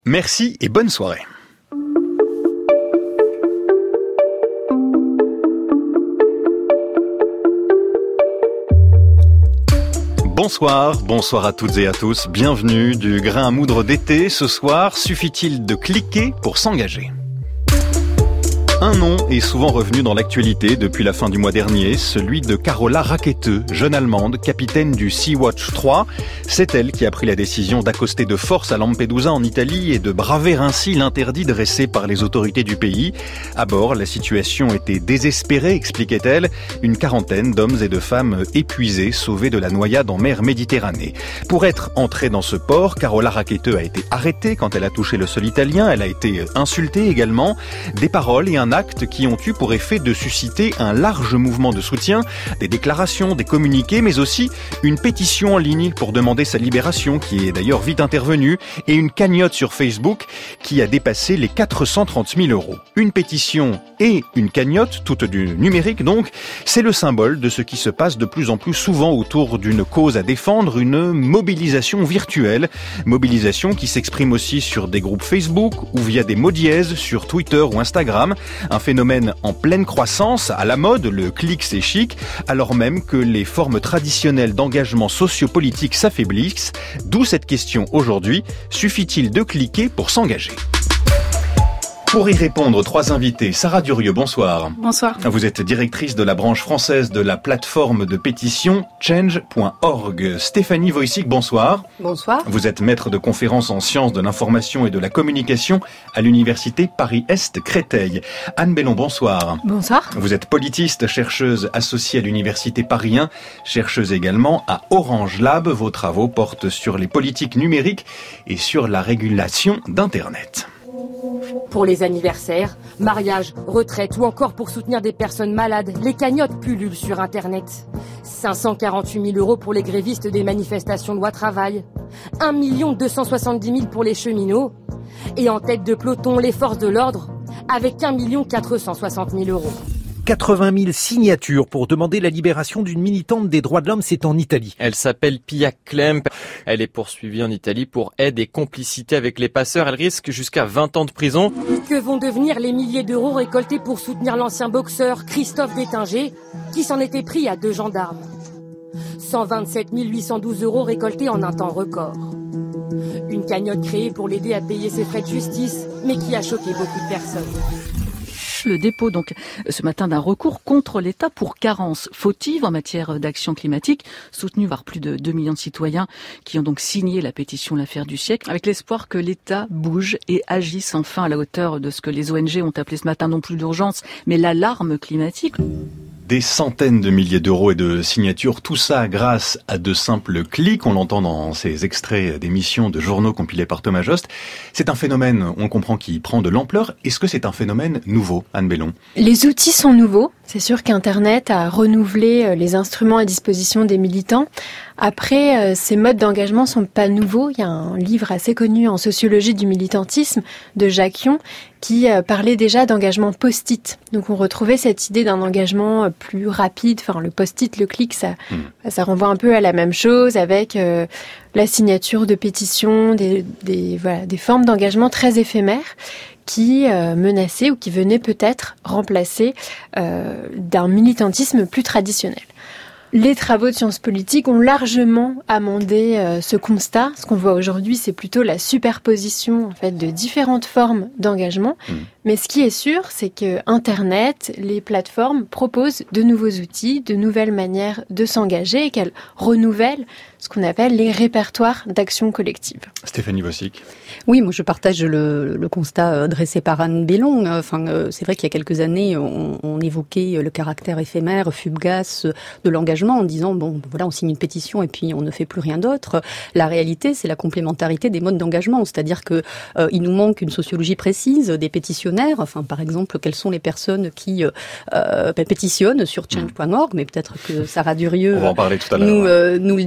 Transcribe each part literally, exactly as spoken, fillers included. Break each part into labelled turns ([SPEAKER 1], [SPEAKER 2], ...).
[SPEAKER 1] Merci et bonne soirée. Bonsoir, bonsoir à toutes et à tous. Bienvenue du grain à moudre d'été. Ce soir, suffit-il de cliquer pour s'engager ? Un nom est souvent revenu dans l'actualité depuis la fin du mois dernier, celui de Carola Rackete, jeune Allemande, capitaine du Sea-Watch trois. C'est elle qui a pris la décision d'accoster de force à Lampedusa en Italie et de braver ainsi l'interdit dressé par les autorités du pays. À bord, la situation était désespérée, expliquait-elle. Une quarantaine d'hommes et de femmes épuisés, sauvés de la noyade en mer Méditerranée. Pour être entrée dans ce port, Carola Rackete a été arrêtée quand elle a touché le sol italien. Elle a été insultée également. Des paroles et un actes qui ont eu pour effet de susciter un large mouvement de soutien, des déclarations, des communiqués, mais aussi une pétition en ligne pour demander sa libération, qui est d'ailleurs vite intervenue, et une cagnotte sur Facebook qui a dépassé les quatre cent trente mille euros. Une pétition et une cagnotte, toute du numérique donc, c'est le symbole de ce qui se passe de plus en plus souvent autour d'une cause à défendre, une mobilisation virtuelle, mobilisation qui s'exprime aussi sur des groupes Facebook ou via des mots dièses sur Twitter ou Instagram. Un phénomène en pleine croissance, à la mode, le clic c'est chic, alors même que les formes traditionnelles d'engagement sociopolitique s'affaiblissent. D'où cette question aujourd'hui, suffit-il de cliquer pour s'engager ? Pour y répondre, trois invités. Sarah Durieux, bonsoir.
[SPEAKER 2] Bonsoir.
[SPEAKER 1] Vous êtes directrice de la branche française de la plateforme de pétition change point org. Stéphanie Wojcik, bonsoir.
[SPEAKER 2] Bonsoir.
[SPEAKER 1] Vous êtes maître de conférences en sciences de l'information et de la communication à l'université Paris-Est Créteil. Anne Bellon, bonsoir.
[SPEAKER 2] Bonsoir.
[SPEAKER 1] Vous êtes politiste, chercheuse associée à l'université Paris un, chercheuse également à Orange Lab. Vos travaux portent sur les politiques numériques et sur la régulation d'Internet.
[SPEAKER 3] Pour les anniversaires, mariages, retraites ou encore pour soutenir des personnes malades, les cagnottes pullulent sur Internet. cinq cent quarante-huit mille euros pour les grévistes des manifestations loi travail, un million deux cent soixante-dix mille pour les cheminots, et en tête de peloton les forces de l'ordre, avec un million quatre cent soixante mille euros.
[SPEAKER 4] quatre-vingt mille signatures pour demander la libération d'une militante des droits de l'homme, c'est en Italie.
[SPEAKER 5] Elle s'appelle Pia Klemp. Elle est poursuivie en Italie pour aide et complicité avec les passeurs. Elle risque jusqu'à vingt ans de prison.
[SPEAKER 3] Que vont devenir les milliers d'euros récoltés pour soutenir l'ancien boxeur Christophe Détinger, qui s'en était pris à deux gendarmes ? cent vingt-sept mille huit cent douze euros récoltés en un temps record. Une cagnotte créée pour l'aider à payer ses frais de justice, mais qui a choqué beaucoup de personnes.
[SPEAKER 2] Le dépôt donc ce matin d'un recours contre l'État pour carence fautive en matière d'action climatique, soutenu par plus de deux millions de citoyens qui ont donc signé la pétition L'affaire du siècle, avec l'espoir que l'État bouge et agisse enfin à la hauteur de ce que les O N G ont appelé ce matin non plus d'urgence, mais l'alarme climatique.
[SPEAKER 1] Des centaines de milliers d'euros et de signatures, tout ça grâce à de simples clics. On l'entend dans ces extraits d'émissions de journaux compilés par Thomas Jost. C'est un phénomène, on comprend, qui prend de l'ampleur. Est-ce que c'est un phénomène nouveau, Anne Bellon ?
[SPEAKER 6] Les outils sont nouveaux. C'est sûr qu'Internet a renouvelé les instruments à disposition des militants. Après, ces modes d'engagement sont pas nouveaux. Il y a un livre assez connu en sociologie du militantisme de Jacques Yon qui parlait déjà d'engagement post-it. Donc on retrouvait cette idée d'un engagement plus rapide. Enfin, le post-it, le clic, ça, mmh. ça renvoie un peu à la même chose avec euh, la signature de pétitions, des, des, voilà, des formes d'engagement très éphémères qui euh, menaçaient ou qui venaient peut-être remplacer euh, d'un militantisme plus traditionnel. Les travaux de sciences politiques ont largement amendé euh, ce constat. Ce qu'on voit aujourd'hui, c'est plutôt la superposition en fait de différentes formes d'engagement. Mmh. Mais ce qui est sûr, c'est que Internet, les plateformes proposent de nouveaux outils, de nouvelles manières de s'engager et qu'elles renouvellent ce qu'on appelle les répertoires d'action collective.
[SPEAKER 1] Stéphanie Wojcik.
[SPEAKER 7] Oui, moi je partage le, le constat dressé par Anne Bellon. Enfin, c'est vrai qu'il y a quelques années, on, on évoquait le caractère éphémère, fugace de l'engagement en disant bon, voilà, on signe une pétition et puis on ne fait plus rien d'autre. La réalité, c'est la complémentarité des modes d'engagement, c'est-à-dire que euh, il nous manque une sociologie précise des pétitionnaires. Enfin, par exemple, quelles sont les personnes qui euh, pétitionnent sur change point org, mais peut-être que Sarah Durieux
[SPEAKER 1] on va en parler tout à l'heure,
[SPEAKER 7] nous,
[SPEAKER 1] ouais.
[SPEAKER 7] euh, nous le dira.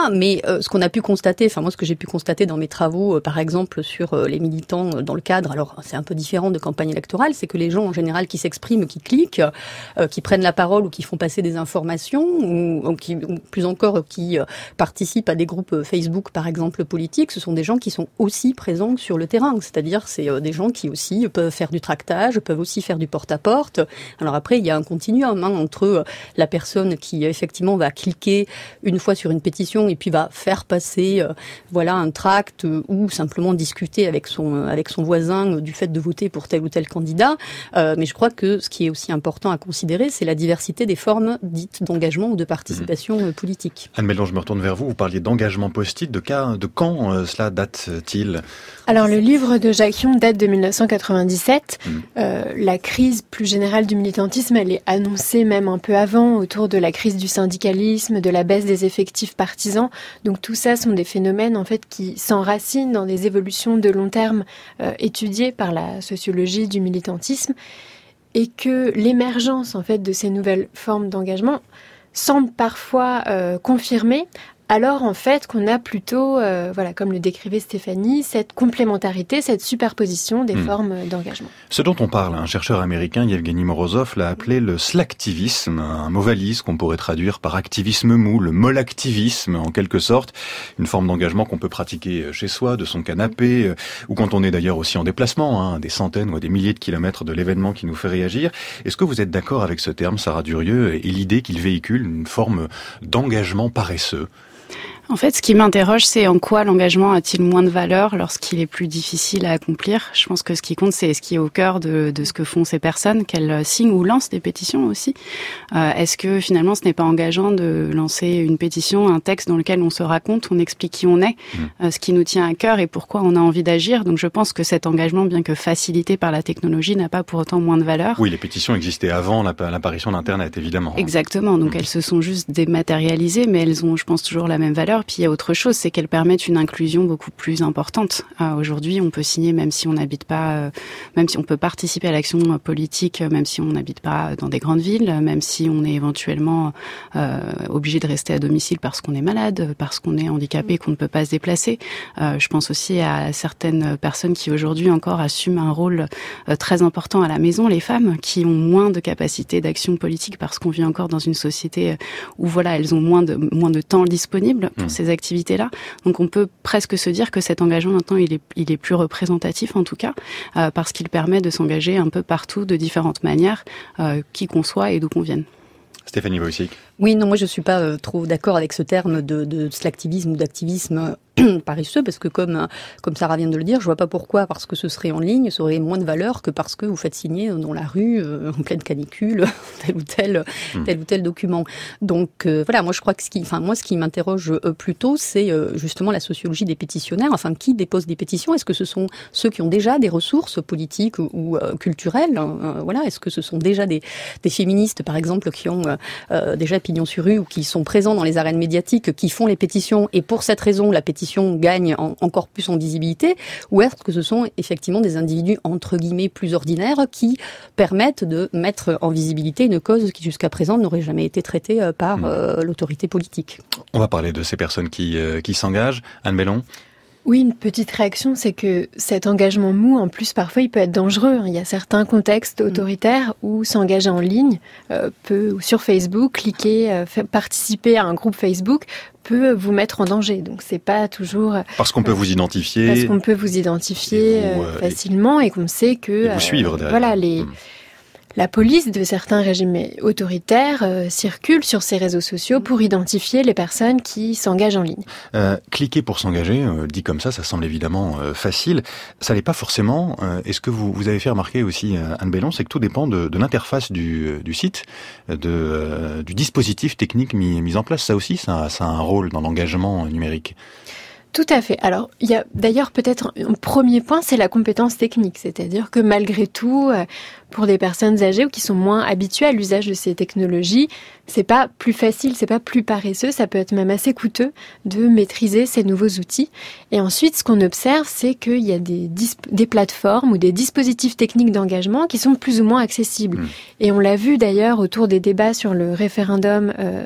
[SPEAKER 7] voilà. Mais euh, ce qu'on a pu constater, enfin moi ce que j'ai pu constater dans mes travaux, euh, par exemple sur euh, les militants euh, dans le cadre, alors c'est un peu différent de campagne électorale, c'est que les gens en général qui s'expriment, qui cliquent, euh, qui prennent la parole ou qui font passer des informations, ou, ou qui, ou plus encore qui euh, participent à des groupes Facebook par exemple politiques, ce sont des gens qui sont aussi présents sur le terrain. C'est-à-dire c'est euh, des gens qui aussi peuvent faire du tractage, peuvent aussi faire du porte-à-porte. Alors après il y a un continuum hein, entre euh, la personne qui effectivement va cliquer une fois sur une pétition et puis va faire passer euh, voilà un tract euh, ou simplement discuter avec son euh, avec son voisin euh, du fait de voter pour tel ou tel candidat. Euh, mais je crois que ce qui est aussi important à considérer, c'est la diversité des formes dites d'engagement ou de participation mmh. politique.
[SPEAKER 1] Anne Bellon, je me retourne vers vous. Vous parliez d'engagement post-it. De, cas, de quand euh, cela date-t-il ?
[SPEAKER 6] Alors le livre de Jacques Hion date de dix-neuf cent quatre-vingt-dix-sept. Mmh. Euh, la crise plus générale du militantisme, elle est annoncée même un peu avant, autour de la crise du syndicalisme, de la baisse des effectifs partisans. Donc tout ça sont des phénomènes en fait qui s'enracinent dans des évolutions de long terme euh, étudiées par la sociologie du militantisme, et que l'émergence en fait de ces nouvelles formes d'engagement semble parfois euh, confirmer, alors en fait qu'on a plutôt, euh, voilà, comme le décrivait Stéphanie, cette complémentarité, cette superposition des mmh. formes d'engagement.
[SPEAKER 1] Ce dont on parle, un chercheur américain, Yevgeny Morozov, l'a appelé le slacktivisme, un mot valise qu'on pourrait traduire par activisme mou, le mollactivisme en quelque sorte, une forme d'engagement qu'on peut pratiquer chez soi, de son canapé, ou quand on est d'ailleurs aussi en déplacement, hein, des centaines ou des milliers de kilomètres de l'événement qui nous fait réagir. Est-ce que vous êtes d'accord avec ce terme, Sarah Durieux, et l'idée qu'il véhicule une forme d'engagement paresseux ?
[SPEAKER 8] En fait, ce qui m'interroge, c'est en quoi l'engagement a-t-il moins de valeur lorsqu'il est plus difficile à accomplir. Je pense que ce qui compte, c'est ce qui est au cœur de, de ce que font ces personnes, qu'elles signent ou lancent des pétitions aussi. Euh, est-ce que finalement, ce n'est pas engageant de lancer une pétition, un texte dans lequel on se raconte, on explique qui on est, mmh. euh, ce qui nous tient à cœur et pourquoi on a envie d'agir. Donc je pense que cet engagement, bien que facilité par la technologie, n'a pas pour autant moins de valeur.
[SPEAKER 1] Oui, les pétitions existaient avant l'apparition d'Internet, évidemment.
[SPEAKER 8] Exactement. Donc mmh. elles se sont juste dématérialisées, mais elles ont, je pense, toujours la même valeur. Puis il y a autre chose, c'est qu'elles permettent une inclusion beaucoup plus importante. Euh, aujourd'hui, on peut signer même si on n'habite pas, euh, même si on peut participer à l'action politique, même si on n'habite pas dans des grandes villes, même si on est éventuellement euh, obligé de rester à domicile parce qu'on est malade, parce qu'on est handicapé, qu'on ne peut pas se déplacer. Euh, je pense aussi à certaines personnes qui aujourd'hui encore assument un rôle euh, très important à la maison, les femmes qui ont moins de capacité d'action politique parce qu'on vit encore dans une société où voilà, elles ont moins de moins de temps disponible pour mmh. ces activités activité-là. Donc on peut presque se dire que cet engagement maintenant il est, il est plus représentatif en tout cas euh, parce qu'il permet de s'engager un peu partout de différentes manières, euh, qui qu'on soit et d'où qu'on vienne.
[SPEAKER 1] Stéphanie Wojcik.
[SPEAKER 7] Oui, non, moi je suis pas euh, trop d'accord avec ce terme de, de slacktivisme ou d'activisme paresseux, parce que comme comme Sarah vient de le dire, je vois pas pourquoi, parce que ce serait en ligne, ça aurait moins de valeur que parce que vous faites signer dans la rue, euh, en pleine canicule, tel ou tel mmh. tel ou tel document. Donc euh, voilà, moi je crois que ce qui, enfin moi ce qui m'interroge euh, plutôt, c'est euh, justement la sociologie des pétitionnaires. Enfin, qui dépose des pétitions ? Est-ce que ce sont ceux qui ont déjà des ressources politiques ou, ou euh, culturelles hein, voilà, est-ce que ce sont déjà des des féministes, par exemple, qui ont euh, déjà pignon sur rue ou qui sont présents dans les arènes médiatiques, qui font les pétitions, et pour cette raison, la pétition gagne en, encore plus en visibilité, ou est-ce que ce sont effectivement des individus entre guillemets plus ordinaires qui permettent de mettre en visibilité une cause qui jusqu'à présent n'aurait jamais été traitée par mmh. euh, l'autorité politique.
[SPEAKER 1] On va parler de ces personnes qui, euh, qui s'engagent. Anne Bellon ?
[SPEAKER 6] Oui, une petite réaction, c'est que cet engagement mou, en plus, parfois, il peut être dangereux. Il y a certains contextes autoritaires où s'engager en ligne euh, peut, ou sur Facebook, cliquer, euh, faire participer à un groupe Facebook peut vous mettre en danger. Donc, c'est pas toujours...
[SPEAKER 1] Parce qu'on peut euh, vous identifier.
[SPEAKER 6] Parce qu'on peut vous identifier et vous, euh, facilement et, et qu'on sait que...
[SPEAKER 1] Et vous suivre derrière.
[SPEAKER 6] Voilà, les... Mmh. La police de certains régimes autoritaires euh, circule sur ces réseaux sociaux pour identifier les personnes qui s'engagent en ligne.
[SPEAKER 1] Euh, cliquer pour s'engager, euh, dit comme ça, ça semble évidemment euh, facile. Ça l'est pas forcément. Euh, est-ce que vous, vous avez fait remarquer aussi, euh, Anne Bellon, c'est que tout dépend de, de l'interface du, du site, de, euh, du dispositif technique mis, mis en place. Ça aussi, ça, ça a un rôle dans l'engagement numérique.
[SPEAKER 6] Tout à fait. Alors, il y a d'ailleurs peut-être un premier point, c'est la compétence technique. C'est-à-dire que malgré tout, pour des personnes âgées ou qui sont moins habituées à l'usage de ces technologies, c'est pas plus facile, c'est pas plus paresseux, ça peut être même assez coûteux de maîtriser ces nouveaux outils. Et ensuite, ce qu'on observe, c'est qu'il y a des, disp- des plateformes ou des dispositifs techniques d'engagement qui sont plus ou moins accessibles. Mmh. Et on l'a vu d'ailleurs autour des débats sur le référendum euh,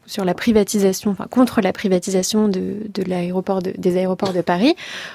[SPEAKER 6] sur la privatisation, enfin contre la privatisation de, de l'aéroport de, des aéroports de Paris,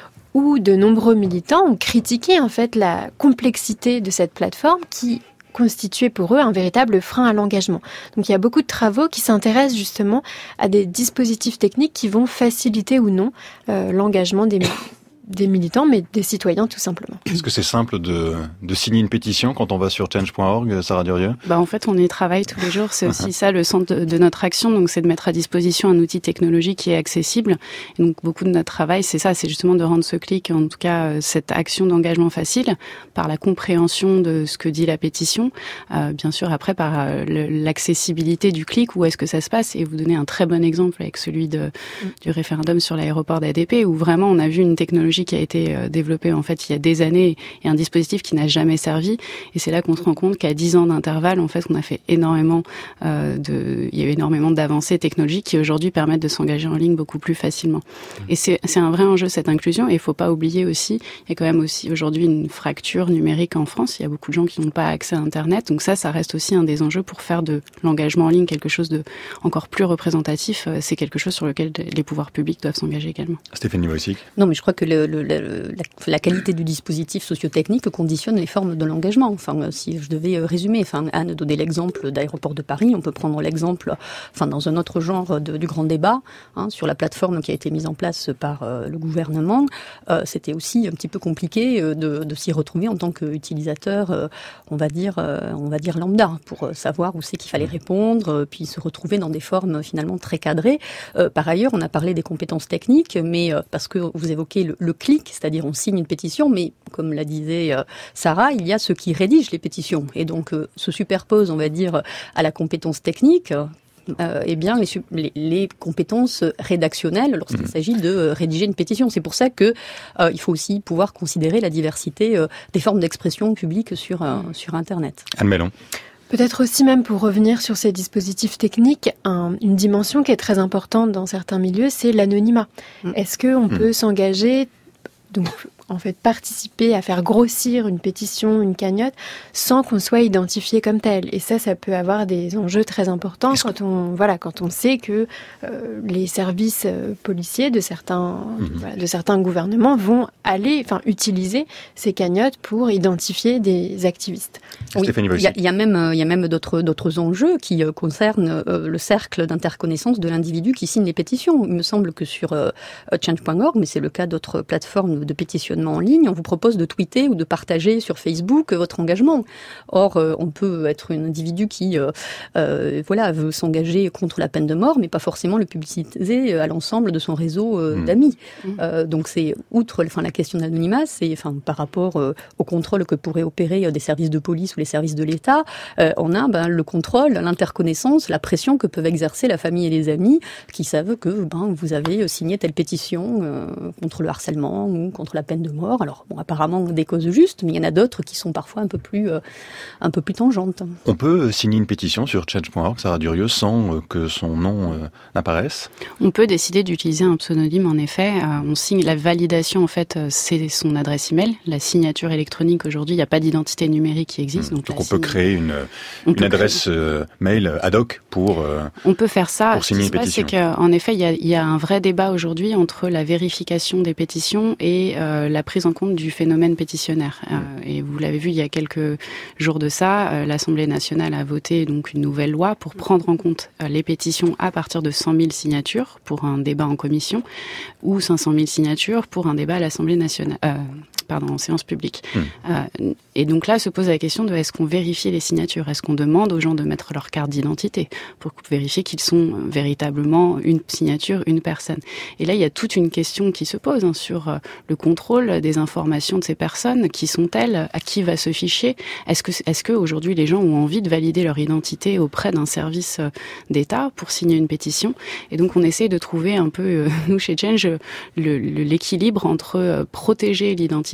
[SPEAKER 6] où de nombreux militants ont critiqué en fait la complexité de cette plateforme qui constituait pour eux un véritable frein à l'engagement. Donc il y a beaucoup de travaux qui s'intéressent justement à des dispositifs techniques qui vont faciliter ou non euh, l'engagement des des militants, mais des citoyens tout simplement.
[SPEAKER 1] Est-ce que c'est simple de, de signer une pétition quand on va sur change point org, Sarah Durieux ?
[SPEAKER 8] Bah en fait, on y travaille tous les jours. C'est aussi ça le centre de, de notre action. Donc, c'est de mettre à disposition un outil technologique qui est accessible. Et donc, beaucoup de notre travail, c'est ça, c'est justement de rendre ce clic, en tout cas, cette action d'engagement facile, par la compréhension de ce que dit la pétition. Euh, bien sûr, après, par euh, le, l'accessibilité du clic, où est-ce que ça se passe. Et vous donnez un très bon exemple avec celui de, du référendum sur l'aéroport d'A D P, où vraiment, on a vu une technologie qui a été développé en fait il y a des années et un dispositif qui n'a jamais servi. Et c'est là qu'on se rend compte qu'à dix ans d'intervalle, en fait, on a fait énormément euh, de, il y a eu énormément d'avancées technologiques qui aujourd'hui permettent de s'engager en ligne beaucoup plus facilement. Et c'est, c'est un vrai enjeu cette inclusion. Et il faut pas oublier aussi, il y a quand même aussi aujourd'hui une fracture numérique en France. Il y a beaucoup de gens qui n'ont pas accès à Internet. Donc ça, ça reste aussi un des enjeux pour faire de l'engagement en ligne quelque chose de encore plus représentatif. C'est quelque chose sur lequel les pouvoirs publics doivent s'engager également.
[SPEAKER 1] Stéphanie Wojcik.
[SPEAKER 7] Non, mais je crois que le, le, la, la qualité du dispositif sociotechnique conditionne les formes de l'engagement. Enfin, si je devais résumer, enfin, Anne donnait l'exemple d'aéroport de Paris, on peut prendre l'exemple, enfin, dans un autre genre de, du grand débat, hein, sur la plateforme qui a été mise en place par euh, le gouvernement. Euh, c'était aussi un petit peu compliqué de, de s'y retrouver en tant qu'utilisateur, euh, on va dire, euh, on va dire lambda, pour savoir où c'est qu'il fallait répondre, euh, puis se retrouver dans des formes finalement très cadrées. Euh, par ailleurs, on a parlé des compétences techniques, mais euh, parce que vous évoquez le, le clic, c'est-à-dire on signe une pétition, mais comme la disait euh, Sarah, il y a ceux qui rédigent les pétitions, et donc euh, se superpose, on va dire, à la compétence technique. Euh, eh bien, les, les, les compétences rédactionnelles lorsqu'il mmh. s'agit de euh, rédiger une pétition. C'est pour ça que euh, il faut aussi pouvoir considérer la diversité euh, des formes d'expression publique sur euh, sur Internet.
[SPEAKER 1] Anne Mellon.
[SPEAKER 6] Peut-être aussi même pour revenir sur ces dispositifs techniques, un, une dimension qui est très importante dans certains milieux, c'est l'anonymat. Mmh. Est-ce qu'on mmh. peut s'engager, donc en fait participer à faire grossir une pétition, une cagnotte, sans qu'on soit identifié comme tel. Et ça, ça peut avoir des enjeux très importants Est-ce quand que... on voilà quand on sait que euh, les services euh, policiers de certains mmh. voilà, de certains gouvernements vont aller, enfin utiliser ces cagnottes pour identifier des activistes.
[SPEAKER 7] Oui, il y a, il y a même il y a même d'autres d'autres enjeux qui euh, concernent euh, le cercle d'interconnaissance de l'individu qui signe les pétitions. Il me semble que sur euh, change point org, mais c'est le cas d'autres plateformes de pétitionnement en ligne, on vous propose de tweeter ou de partager sur Facebook votre engagement. Or, euh, on peut être un individu qui euh, euh, voilà, veut s'engager contre la peine de mort, mais pas forcément le publiciser à l'ensemble de son réseau euh, mmh. d'amis. Mmh. Euh, donc, c'est outre enfin, la question de l'anonymat, c'est enfin, par rapport euh, au contrôle que pourraient opérer euh, des services de police ou les services de l'État, euh, on a ben, le contrôle, l'interconnaissance, la pression que peuvent exercer la famille et les amis qui savent que ben, vous avez signé telle pétition euh, contre le harcèlement ou contre la peine de mort. Alors, bon, apparemment, des causes justes, mais il y en a d'autres qui sont parfois un peu plus, euh, un peu plus tangentes.
[SPEAKER 1] On peut signer une pétition sur change point org, Sarah Durieux, sans euh, que son nom euh, n'apparaisse ?
[SPEAKER 8] On peut décider d'utiliser un pseudonyme, en effet. Euh, on signe la validation, en fait, euh, c'est son adresse email. La signature électronique, aujourd'hui, il n'y a pas d'identité numérique qui existe.
[SPEAKER 1] Mmh.
[SPEAKER 8] Donc,
[SPEAKER 1] donc on
[SPEAKER 8] signe...
[SPEAKER 1] peut créer une, une adresse euh, mail ad hoc pour euh,
[SPEAKER 8] On peut faire ça.
[SPEAKER 1] Pour signer
[SPEAKER 8] Ce qui
[SPEAKER 1] une
[SPEAKER 8] se passe,
[SPEAKER 1] pétition.
[SPEAKER 8] c'est qu'en effet, il y a, il y a un vrai débat aujourd'hui entre la vérification des pétitions et euh, la prise en compte du phénomène pétitionnaire. Mmh. Euh, et vous l'avez vu, il y a quelques jours de ça, euh, l'Assemblée nationale a voté donc une nouvelle loi pour prendre en compte euh, les pétitions à partir de cent mille signatures pour un débat en commission ou cinq cent mille signatures pour un débat à l'Assemblée nationale. Euh, pardon, en séance publique. Mmh. Euh, et donc là, se pose la question de est-ce qu'on vérifie les signatures ? Est-ce qu'on demande aux gens de mettre leur carte d'identité pour vérifier qu'ils sont véritablement une signature, une personne ? Et là, il y a toute une question qui se pose hein, sur euh, le contrôle des informations de ces personnes. Qui sont-elles ? À qui va ce fichier ? Est-ce que, est-ce que aujourd'hui les gens ont envie de valider leur identité auprès d'un service d'État pour signer une pétition ? Et donc, on essaie de trouver un peu, euh, nous chez Change, le, le, l'équilibre entre euh, protéger l'identité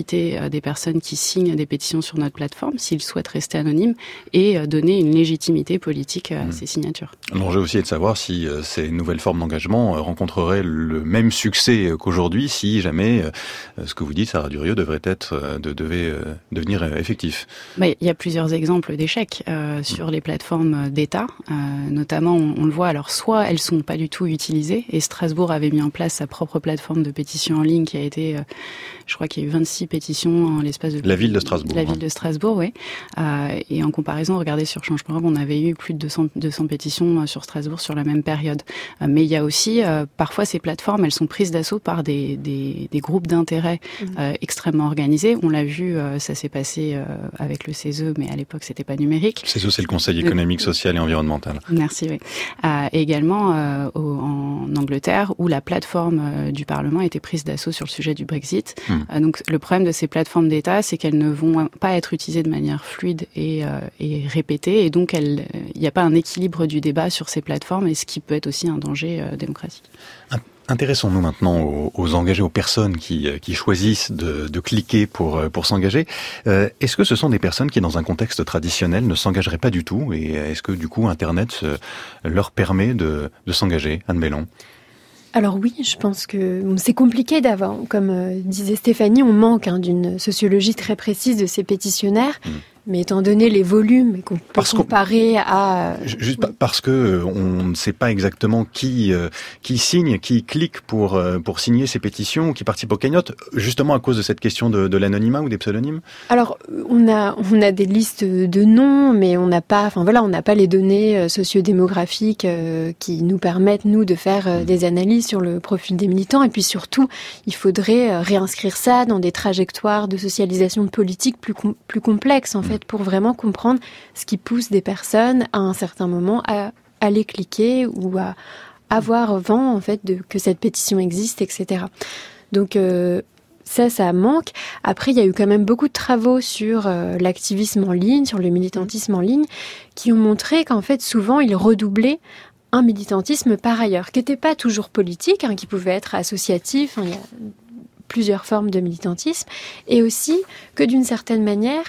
[SPEAKER 8] légitimité des personnes qui signent des pétitions sur notre plateforme, s'ils souhaitent rester anonymes, et donner une légitimité politique à mmh. ces signatures.
[SPEAKER 1] L'enjeu aussi est de savoir si euh, ces nouvelles formes d'engagement euh, rencontreraient le même succès qu'aujourd'hui, si jamais euh, ce que vous dites, Sarah Durieux, devrait être, euh, de, devait euh, devenir effectif.
[SPEAKER 8] Bah, il y a plusieurs exemples d'échecs euh, sur mmh. les plateformes d'État, euh, notamment on, on le voit, alors soit elles sont pas du tout utilisées, et Strasbourg avait mis en place sa propre plateforme de pétition en ligne qui a été, euh, je crois qu'il y a eu vingt-six pétitions en l'espace de...
[SPEAKER 1] La ville de Strasbourg.
[SPEAKER 8] La
[SPEAKER 1] hein.
[SPEAKER 8] ville de Strasbourg, oui. Euh, et en comparaison, regardez sur Change point org, on avait eu plus de deux cents, deux cents pétitions sur Strasbourg sur la même période. Euh, mais il y a aussi, euh, parfois ces plateformes, elles sont prises d'assaut par des, des, des groupes d'intérêt euh, extrêmement organisés. On l'a vu, euh, ça s'est passé euh, avec le C E S E, mais à l'époque c'était pas numérique.
[SPEAKER 1] Le C E S E, c'est le Conseil économique, social et environnemental.
[SPEAKER 8] Merci, oui. Euh, et également euh, au, en Angleterre, où la plateforme euh, du Parlement a été prise d'assaut sur le sujet du Brexit. Mmh. Euh, donc le problème de ces plateformes d'État, c'est qu'elles ne vont pas être utilisées de manière fluide et, euh, et répétée, et donc il n'y a pas un équilibre du débat sur ces plateformes, et ce qui peut être aussi un danger euh, démocratique.
[SPEAKER 1] Intéressons-nous maintenant aux, aux engagés, aux personnes qui, qui choisissent de, de cliquer pour, pour s'engager. Euh, est-ce que ce sont des personnes qui, dans un contexte traditionnel, ne s'engageraient pas du tout, et est-ce que du coup Internet leur permet de, de s'engager? Anne Bellon.
[SPEAKER 6] Alors oui, je pense que c'est compliqué d'avoir, comme euh, disait Stéphanie, on manque hein, d'une sociologie très précise de ces pétitionnaires. Mmh. Mais étant donné les volumes qu'on peut parce comparer qu'on, à...
[SPEAKER 1] Juste oui. parce que on ne sait pas exactement qui euh, qui signe, qui clique pour euh, pour signer ces pétitions, qui participe aux cagnottes, justement à cause de cette question de, de l'anonymat ou des pseudonymes.
[SPEAKER 6] Alors on a on a des listes de noms, mais on n'a pas, enfin voilà, on n'a pas les données sociodémographiques euh, qui nous permettent nous de faire euh, mmh. des analyses sur le profil des militants. Et puis surtout, il faudrait euh, réinscrire ça dans des trajectoires de socialisation politique plus com- plus complexes en mmh. fait, pour vraiment comprendre ce qui pousse des personnes à un certain moment à aller cliquer ou à avoir vent en fait de que cette pétition existe, et cetera. Donc euh, ça, ça manque. Après, il y a eu quand même beaucoup de travaux sur euh, l'activisme en ligne, sur le militantisme en ligne, qui ont montré qu'en fait souvent il redoublait un militantisme par ailleurs, qui n'était pas toujours politique, hein, qui pouvait être associatif. Hein, il y a plusieurs formes de militantisme, et aussi que d'une certaine manière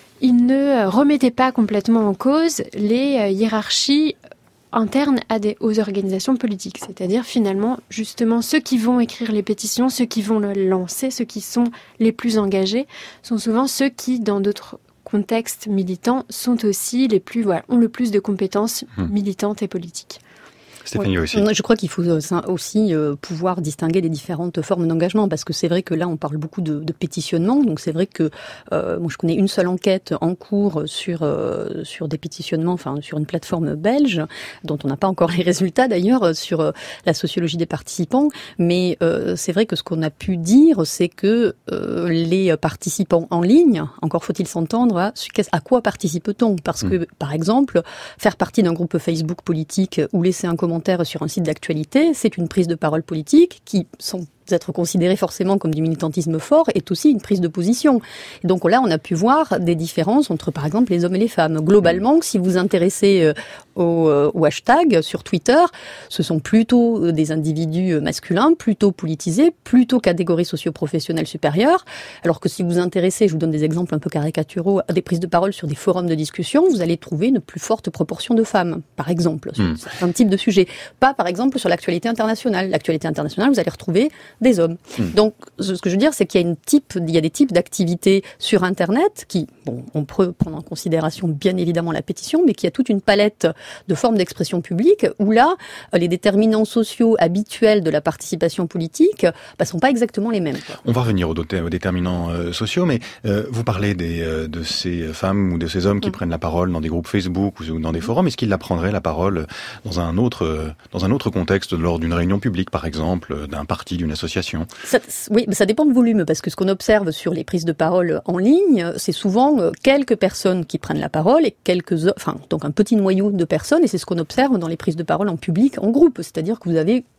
[SPEAKER 6] il ne remettait pas complètement en cause les hiérarchies internes à des, aux organisations politiques. C'est-à-dire, finalement, justement, ceux qui vont écrire les pétitions, ceux qui vont le lancer, ceux qui sont les plus engagés, sont souvent ceux qui, dans d'autres contextes militants, sont aussi les plus, voilà, ont le plus de compétences militantes et politiques.
[SPEAKER 1] Stéphanie aussi.
[SPEAKER 7] Je crois qu'il faut aussi pouvoir distinguer les différentes formes d'engagement, parce que c'est vrai que là, on parle beaucoup de, de pétitionnement. Donc c'est vrai que euh, moi, je connais une seule enquête en cours sur euh, sur des pétitionnements, enfin sur une plateforme belge, dont on n'a pas encore les résultats d'ailleurs sur euh, la sociologie des participants. Mais euh, c'est vrai que ce qu'on a pu dire, c'est que euh, les participants en ligne, encore faut-il s'entendre, à, à quoi participe-t-on ? Parce que, mmh. par exemple, faire partie d'un groupe Facebook politique ou laisser un commentaire sur un site d'actualité, c'est une prise de parole politique qui, sans être considéré forcément comme du militantisme fort, est aussi une prise de position. Et donc là, on a pu voir des différences entre, par exemple, les hommes et les femmes. Globalement, si vous vous intéressez au, au hashtag sur Twitter, ce sont plutôt des individus masculins, plutôt politisés, plutôt catégorie socio-professionnelle supérieure, alors que si vous vous intéressez, je vous donne des exemples un peu caricaturaux, à des prises de parole sur des forums de discussion, vous allez trouver une plus forte proportion de femmes, par exemple, sur mmh. certains types de sujets. Pas, par exemple, sur l'actualité internationale. L'actualité internationale, vous allez retrouver des hommes. Mmh. Donc, ce que je veux dire, c'est qu'il y a une type, il y a des types d'activités sur Internet qui, bon, on peut prendre en considération bien évidemment la pétition, mais qui a toute une palette de formes d'expression publique où là, les déterminants sociaux habituels de la participation politique bah, sont pas exactement les mêmes.
[SPEAKER 1] On va revenir aux, doté- aux déterminants euh, sociaux, mais euh, vous parlez des, euh, de ces femmes ou de ces hommes qui mmh. prennent la parole dans des groupes Facebook ou dans des forums. Est-ce qu'ils la prendraient la parole dans un autre, euh, dans un autre contexte, lors d'une réunion publique, par exemple, d'un parti, d'une association?
[SPEAKER 7] Ça, oui, mais ça dépend de volume, parce que ce qu'on observe sur les prises de parole en ligne, c'est souvent quelques personnes qui prennent la parole et quelques, enfin, donc un petit noyau de personnes, et c'est ce qu'on observe dans les prises de parole en public, en groupe. C'est-à-dire que vous avez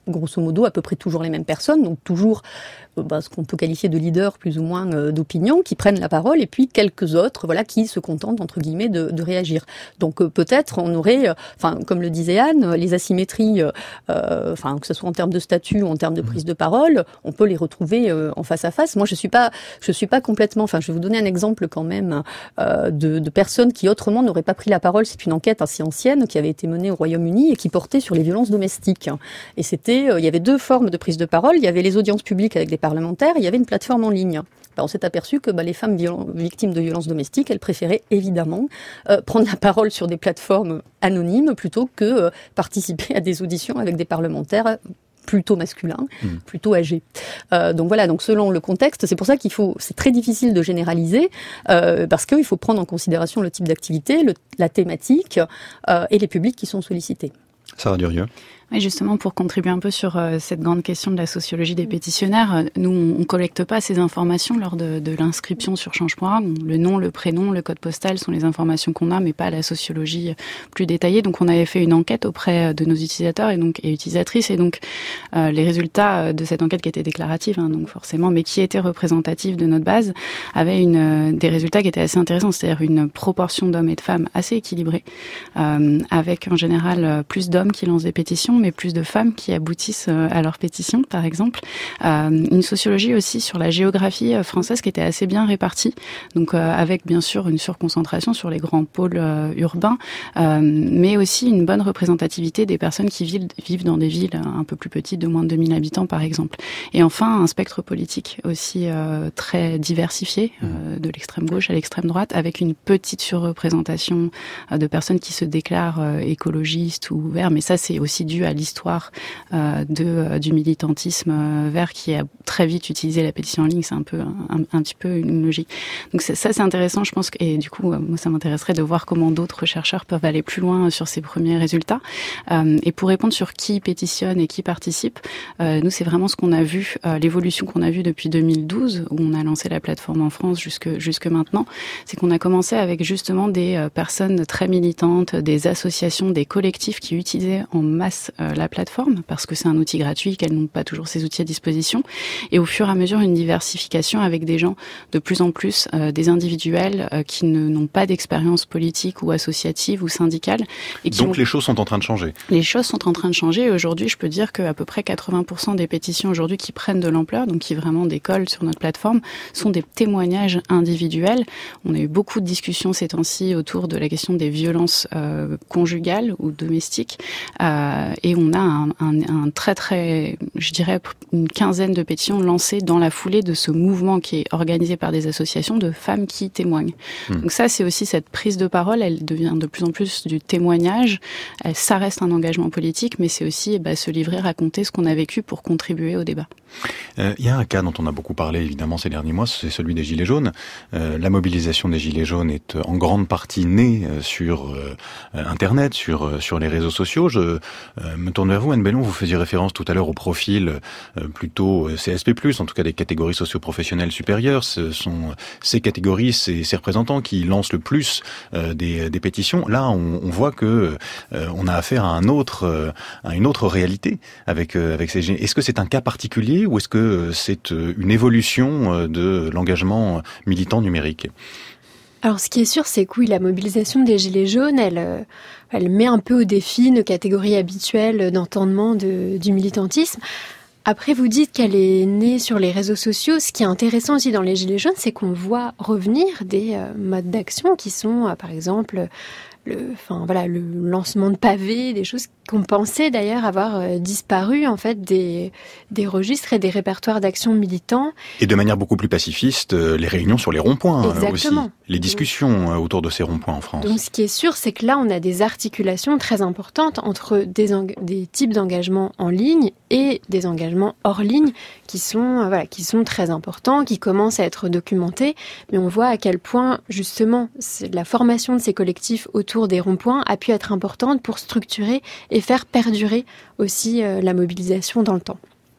[SPEAKER 7] grosso modo à peu près toujours les mêmes personnes, donc toujours euh, bah, ce qu'on peut qualifier de leaders plus ou moins euh, d'opinion, qui prennent la parole, et puis quelques autres, voilà, qui se contentent entre guillemets de, de réagir. Donc euh, peut-être on aurait, enfin euh, comme le disait Anne, les asymétries, euh, enfin que ce soit en termes de statut ou en termes de prise de parole, on peut les retrouver euh, en face à face. Moi je suis pas, je suis pas complètement, enfin je vais vous donner un exemple quand même euh, de, de personnes qui autrement n'auraient pas pris la parole. C'est une enquête assez ancienne qui avait été menée au Royaume-Uni et qui portait sur les violences domestiques. Et c'était, euh, il y avait deux formes de prise de parole. Il y avait les audiences publiques avec des parlementaires, et il y avait une plateforme en ligne. Ben, on s'est aperçu que ben, les femmes viol- victimes de violences domestiques, elles préféraient évidemment euh, prendre la parole sur des plateformes anonymes plutôt que euh, participer à des auditions avec des parlementaires plutôt masculins, mmh. plutôt âgés. Euh, donc voilà, donc selon le contexte, c'est pour ça qu'il faut, c'est très difficile de généraliser euh, parce qu'il faut prendre en considération le type d'activité, le, la thématique euh, et les publics qui sont sollicités.
[SPEAKER 1] Sarah Durieux.
[SPEAKER 8] Oui, justement, pour contribuer un peu sur euh, cette grande question de la sociologie des pétitionnaires, euh, nous, on, on collecte pas ces informations lors de, de l'inscription sur change point org. Le nom, le prénom, le code postal sont les informations qu'on a, mais pas la sociologie plus détaillée. Donc, on avait fait une enquête auprès de nos utilisateurs et donc et utilisatrices, et donc euh, les résultats de cette enquête qui étaient déclaratifs, hein, donc forcément, mais qui étaient représentatifs de notre base, avaient une des résultats qui étaient assez intéressants, c'est-à-dire une proportion d'hommes et de femmes assez équilibrée, euh, avec en général plus d'hommes qui lancent des pétitions, mais plus de femmes qui aboutissent à leur pétition, par exemple. Euh, une sociologie aussi sur la géographie française qui était assez bien répartie, donc euh, avec bien sûr une surconcentration sur les grands pôles euh, urbains, euh, mais aussi une bonne représentativité des personnes qui vivent, vivent dans des villes un peu plus petites, de moins de deux mille habitants, par exemple. Et enfin, un spectre politique aussi euh, très diversifié, euh, de l'extrême gauche à l'extrême droite, avec une petite surreprésentation euh, de personnes qui se déclarent euh, écologistes ou verts, mais ça c'est aussi dû à l'histoire euh, de, euh, du militantisme euh, vert qui a très vite utilisé la pétition en ligne. C'est un peu un, un petit peu une logique. Donc c'est, ça c'est intéressant, je pense que, et du coup euh, moi ça m'intéresserait de voir comment d'autres chercheurs peuvent aller plus loin sur ces premiers résultats. Euh, et pour répondre sur qui pétitionne et qui participe, euh, nous c'est vraiment ce qu'on a vu, euh, l'évolution qu'on a vue depuis deux mille douze où on a lancé la plateforme en France jusque jusque maintenant, c'est qu'on a commencé avec justement des euh, personnes très militantes, des associations, des collectifs qui utilisaient en masse euh, la plateforme parce que c'est un outil gratuit, qu'elles n'ont pas toujours ces outils à disposition, et au fur et à mesure une diversification avec des gens de plus en plus, euh, des individuels euh, qui ne, n'ont pas d'expérience politique ou associative ou syndicale. Et qui
[SPEAKER 1] Donc
[SPEAKER 8] ont...
[SPEAKER 1] les choses sont en train de changer.
[SPEAKER 8] Les choses sont en train de changer et aujourd'hui je peux dire qu'à peu près quatre-vingts pour cent des pétitions aujourd'hui qui prennent de l'ampleur, donc qui vraiment décollent sur notre plateforme, sont des témoignages individuels. On a eu beaucoup de discussions ces temps-ci autour de la question des violences euh, conjugales ou domestiques euh, et on a un, un, un très très, je dirais une quinzaine de pétitions lancées dans la foulée de ce mouvement qui est organisé par des associations de femmes qui témoignent. Mmh. Donc ça c'est aussi cette prise de parole, elle devient de plus en plus du témoignage, elle, ça reste un engagement politique, mais c'est aussi bah, se livrer, raconter ce qu'on a vécu pour contribuer au débat.
[SPEAKER 1] Euh, il y a un cas dont on a beaucoup parlé évidemment ces derniers mois, c'est celui des Gilets jaunes. Euh, la mobilisation des Gilets jaunes est en grande partie née euh, sur euh, Internet, sur euh, sur les réseaux sociaux. Je euh, me tourne vers vous, Anne Bellon, vous faisiez référence tout à l'heure au profil euh, plutôt C S P plus, en tout cas des catégories socio-professionnelles supérieures. Ce sont ces catégories, ces, ces représentants qui lancent le plus euh, des, des pétitions. Là, on, on voit que euh, on a affaire à un autre, euh, à une autre réalité avec euh, avec ces. Est-ce que c'est un cas particulier ou est-ce que c'est une évolution de l'engagement militant numérique ?
[SPEAKER 6] Alors, ce qui est sûr, c'est que oui, la mobilisation des Gilets jaunes, elle, elle met un peu au défi nos catégories habituelles d'entendement de, du militantisme. Après, vous dites qu'elle est née sur les réseaux sociaux. Ce qui est intéressant aussi dans les Gilets jaunes, c'est qu'on voit revenir des euh, modes d'action qui sont, euh, par exemple, le, enfin, voilà, le lancement de pavés, des choses qu'on pensait d'ailleurs avoir euh, disparu en fait des, des registres et des répertoires d'action militants.
[SPEAKER 1] Et de manière beaucoup plus pacifiste, euh, les réunions sur les ronds-points euh, aussi, les discussions euh, autour de ces ronds-points en France.
[SPEAKER 6] Donc ce qui est sûr, c'est que là, on a des articulations très importantes entre des, eng- des types d'engagements en ligne et des engagements hors ligne qui sont, euh, voilà, qui sont très importants, qui commencent à être documentés. Mais on voit à quel point, justement, la formation de ces collectifs autour des ronds-points a pu être importante pour structurer et faire perdurer aussi euh, la mobilisation dans le temps.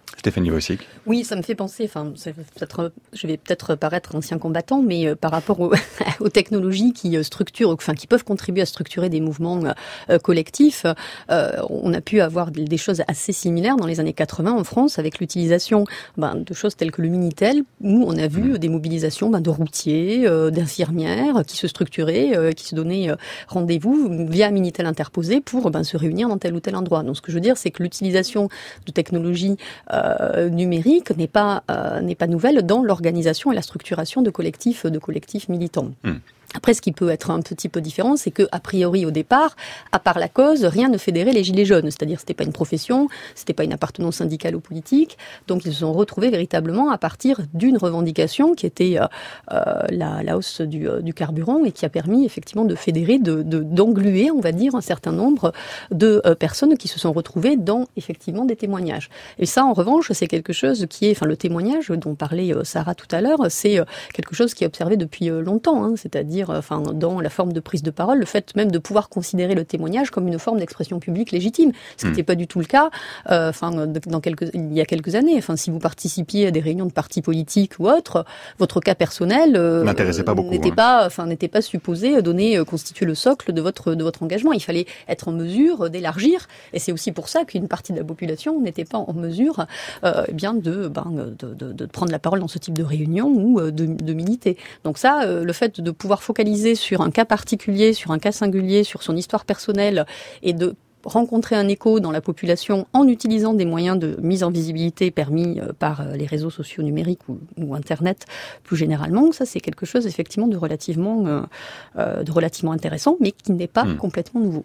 [SPEAKER 1] Stéphanie Wojcik.
[SPEAKER 7] Oui, ça me fait penser, enfin, c'est peut-être, je vais peut-être paraître ancien combattant, mais euh, par rapport aux, aux technologies qui euh, structurent, enfin, qui peuvent contribuer à structurer des mouvements euh, collectifs, euh, on a pu avoir des, des choses assez similaires dans les années quatre-vingts en France, avec l'utilisation ben, de choses telles que le Minitel, où on a vu mmh. des mobilisations ben, de routiers, euh, d'infirmières, qui se structuraient, euh, qui se donnaient euh, rendez-vous via Minitel interposé pour ben, se réunir dans tel ou tel endroit. Donc, ce que je veux dire, c'est que l'utilisation de technologies euh, Euh, numérique n'est pas euh, n'est pas nouvelle dans l'organisation et la structuration de collectifs de collectifs militants. Mmh. Après, ce qui peut être un petit peu différent, c'est que, a priori, au départ, à part la cause, rien ne fédérait les Gilets jaunes. C'est-à-dire, c'était pas une profession, c'était pas une appartenance syndicale ou politique. Donc, ils se sont retrouvés véritablement à partir d'une revendication qui était euh, euh, la, la hausse du, euh, du carburant et qui a permis, effectivement, de fédérer, de, de, d'engluer, on va dire, un certain nombre de euh, personnes qui se sont retrouvées dans, effectivement, des témoignages. Et ça, en revanche, c'est quelque chose qui est, enfin, le témoignage dont parlait euh, Sarah tout à l'heure, c'est euh, quelque chose qui est observé depuis euh, longtemps, hein, c'est-à-dire enfin, dans la forme de prise de parole, le fait même de pouvoir considérer le témoignage comme une forme d'expression publique légitime, ce qui n'était mmh. pas du tout le cas euh, enfin, dans quelques, il y a quelques années. Enfin, si vous participiez à des réunions de partis politiques ou autres, votre cas personnel euh,
[SPEAKER 1] n'intéressait pas beaucoup,
[SPEAKER 7] n'était,
[SPEAKER 1] hein.
[SPEAKER 7] pas, enfin, n'était pas supposé donner, constituer le socle de votre, de votre engagement. Il fallait être en mesure d'élargir, et c'est aussi pour ça qu'une partie de la population n'était pas en mesure euh, eh bien de, ben, de, de, de prendre la parole dans ce type de réunion ou de, de militer. Donc ça, euh, le fait de pouvoir focaliser sur un cas particulier, sur un cas singulier, sur son histoire personnelle et de rencontrer un écho dans la population en utilisant des moyens de mise en visibilité permis par les réseaux sociaux numériques ou, ou Internet plus généralement, ça c'est quelque chose effectivement de relativement, euh, de relativement intéressant, mais qui n'est pas mmh. complètement nouveau.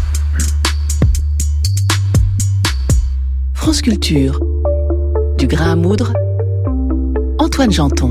[SPEAKER 9] France Culture, du grain à moudre, Antoine Janton.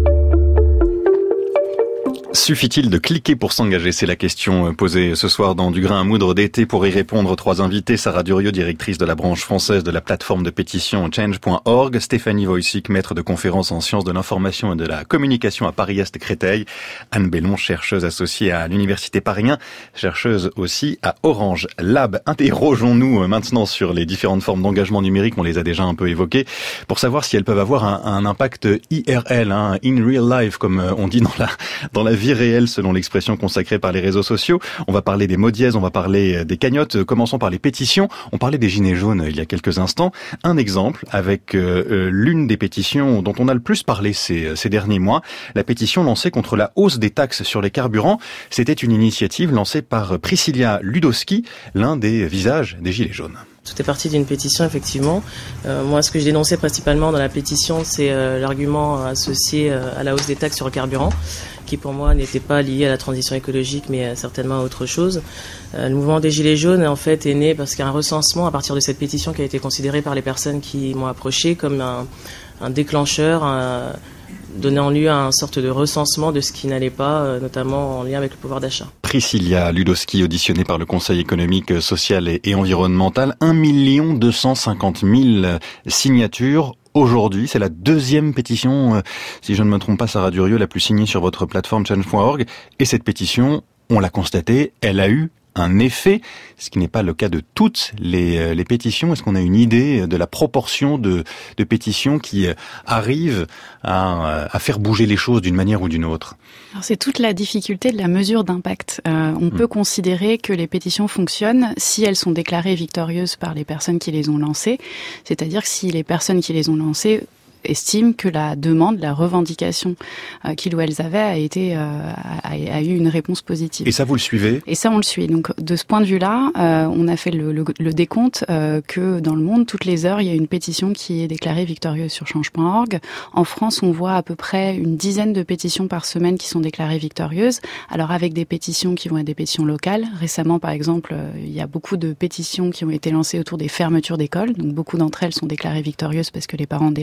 [SPEAKER 1] Suffit-il de cliquer pour s'engager? C'est la question posée ce soir dans Du grain à moudre d'été. Pour y répondre, trois invités. Sarah Durieux, directrice de la branche française de la plateforme de pétition change point org. Stéphanie Wojcik, maître de conférences en sciences de l'information et de la communication à Paris-Est-Créteil. Anne Bellon, chercheuse associée à l'Université Paris un, chercheuse aussi à Orange Lab. Interrogeons-nous maintenant sur les différentes formes d'engagement numérique. On les a déjà un peu évoquées. Pour savoir si elles peuvent avoir un, un impact I R L, hein, in real life, comme on dit dans la, dans la vie réelle, selon l'expression consacrée par les réseaux sociaux. On va parler des mots dièses, on va parler des cagnottes. Commençons par les pétitions. On parlait des gilets jaunes il y a quelques instants. Un exemple avec euh, l'une des pétitions dont on a le plus parlé ces, ces derniers mois, la pétition lancée contre la hausse des taxes sur les carburants. C'était une initiative lancée par Priscilla Ludowski, l'un des visages des gilets jaunes.
[SPEAKER 10] Tout est parti d'une pétition, effectivement. Euh, moi, ce que je dénonçais principalement dans la pétition, c'est euh, l'argument associé euh, à la hausse des taxes sur le carburant, qui pour moi n'était pas lié à la transition écologique, mais euh, certainement à autre chose. Euh, le mouvement des Gilets jaunes, en fait, est né parce qu'il y a un recensement à partir de cette pétition qui a été considérée par les personnes qui m'ont approché comme un, un déclencheur, un, donnant lieu à une sorte de recensement de ce qui n'allait pas, notamment en lien avec le pouvoir d'achat.
[SPEAKER 1] Priscilla Ludowski, auditionnée par le Conseil économique, social et, et environnemental. un million deux cent cinquante mille signatures. Aujourd'hui, c'est la deuxième pétition, euh, si je ne me trompe pas, Sarah Durieux, la plus signée sur votre plateforme change point org. Et cette pétition, on l'a constaté, elle a eu un effet, ce qui n'est pas le cas de toutes les, les pétitions. Est-ce qu'on a une idée de la proportion de, de pétitions qui arrivent à, à faire bouger les choses d'une manière ou d'une autre?
[SPEAKER 8] Alors c'est toute la difficulté de la mesure d'impact. Euh, on mmh. peut considérer que les pétitions fonctionnent si elles sont déclarées victorieuses par les personnes qui les ont lancées, c'est-à-dire que si les personnes qui les ont lancées estiment que la demande, la revendication euh, qu'ils ou elles avaient a été euh, a, a eu une réponse positive.
[SPEAKER 1] Et ça, vous le suivez?
[SPEAKER 8] Et ça, on le suit. Donc, de ce point de vue-là, euh, on a fait le, le, le décompte euh, que dans le monde, toutes les heures, il y a une pétition qui est déclarée victorieuse sur change point org. En France, on voit à peu près une dizaine de pétitions par semaine qui sont déclarées victorieuses. Alors, avec des pétitions qui vont être des pétitions locales. Récemment, par exemple, euh, il y a beaucoup de pétitions qui ont été lancées autour des fermetures d'écoles. Donc, beaucoup d'entre elles sont déclarées victorieuses parce que les parents d'élèves ont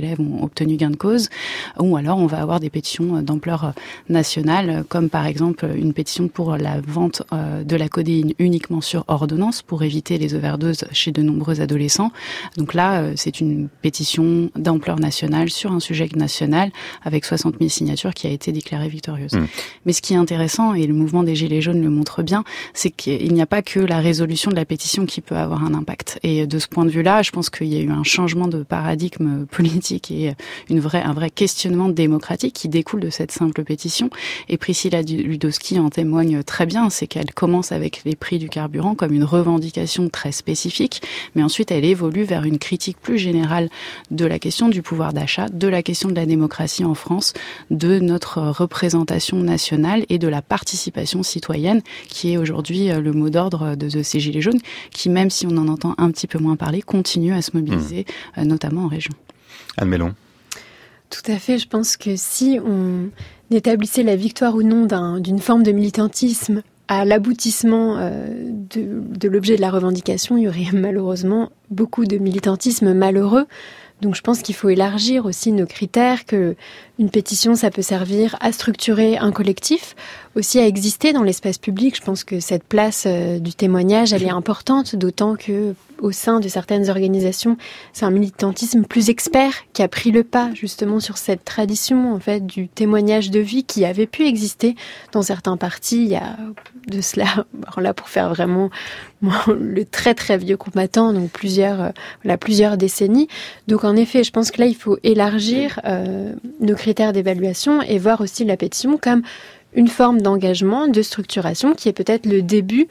[SPEAKER 8] obtenu gain de cause, ou alors on va avoir des pétitions d'ampleur nationale, comme par exemple une pétition pour la vente de la codéine uniquement sur ordonnance pour éviter les overdoses chez de nombreux adolescents. Donc là, c'est une pétition d'ampleur nationale sur un sujet national avec soixante mille signatures qui a été déclarée victorieuse. Mmh. Mais ce qui est intéressant, et le mouvement des Gilets jaunes le montre bien, c'est qu'il n'y a pas que la résolution de la pétition qui peut avoir un impact. Et de ce point de vue-là, je pense qu'il y a eu un changement de paradigme politique et une vraie, un vrai questionnement démocratique qui découle de cette simple pétition. Et Priscilla Ludowski en témoigne très bien, c'est qu'elle commence avec les prix du carburant comme une revendication très spécifique, mais ensuite elle évolue vers une critique plus générale de la question du pouvoir d'achat, de la question de la démocratie en France, de notre représentation nationale et de la participation citoyenne, qui est aujourd'hui le mot d'ordre de, de ces Gilets jaunes, qui, même si on en entend un petit peu moins parler, continue à se mobiliser, mmh. notamment en région.
[SPEAKER 1] Anne Mellon.
[SPEAKER 6] Tout à fait. Je pense que si on établissait la victoire ou non d'un, d'une forme de militantisme à l'aboutissement euh, de, de l'objet de la revendication, il y aurait malheureusement beaucoup de militantisme malheureux. Donc je pense qu'il faut élargir aussi nos critères, que une pétition, ça peut servir à structurer un collectif, aussi à exister dans l'espace public. Je pense que cette place euh, du témoignage, elle est importante, d'autant que au sein de certaines organisations, c'est un militantisme plus expert qui a pris le pas justement sur cette tradition en fait du témoignage de vie qui avait pu exister dans certains partis il y a de cela, alors là pour faire vraiment le très très vieux combattant, donc plusieurs, euh, voilà, plusieurs décennies. Donc en effet, je pense que là il faut élargir euh, nos critères d'évaluation et voir aussi la pétition comme une forme d'engagement, de structuration qui est peut-être le début